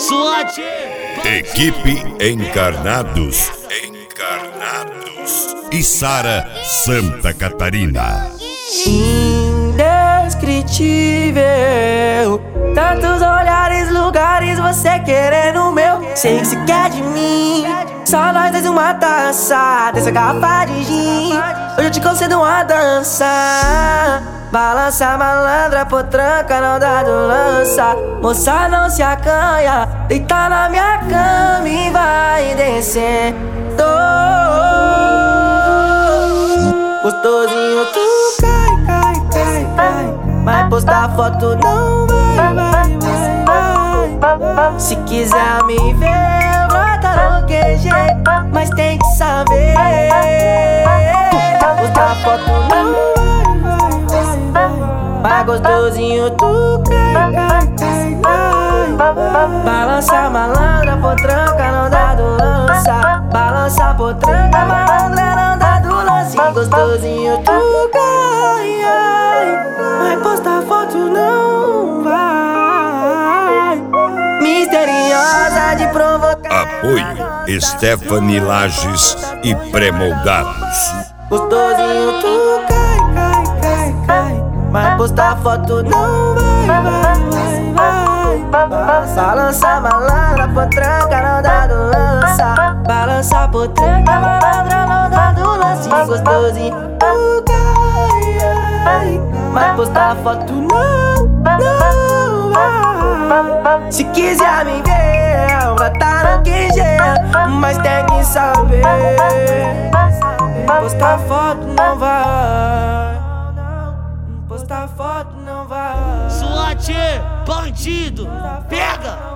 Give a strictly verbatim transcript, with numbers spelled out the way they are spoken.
SWAT. Equipe Encarnados. Encarnados. Içara, Santa Catarina. Indescritível, tantos olhares, lugares, você querendo o meu. Sei que se quer de mim, só nós dois uma taça dessa garrafa de gin. Hoje eu te concedo uma dança. Balança malandra, potranca, não dá do lança. Moça, não se acanha, deita na minha cama e vai descendo. Gostosinho, tu cai, cai, cai, cai. Mas postar foto não vai, vai, vai, vai. Se quiser me ver, brota no Q G, mas tem que saber. Postar foto não vai, vai, vai, vai. Mas gostosinho, tu cai, cai, cai, cai. Balança malandra, potranca, não dá do lança. Balança potranca, malandra, não dá do lance. Gostosinho, tu cai, ai. Mas postar foto não vai. Misteriosa de provocar. Apoio Stephanie Lages e Pré-Moldados. Gostosinho, tu cai, cai, cai, cai. Mas postar foto não vai, vai, vai, vai. Balança malandra, potranca, não dá do lança. Balança potranca, malandra, não dá do lance. Gostosinho, tu cai, ai. Mas postar foto não, não vai. Se quiser me ver, vai tá no Q G, mas tem que saber. Postar foto não vai. Postar foto não vai. SWAT, bandido, pega!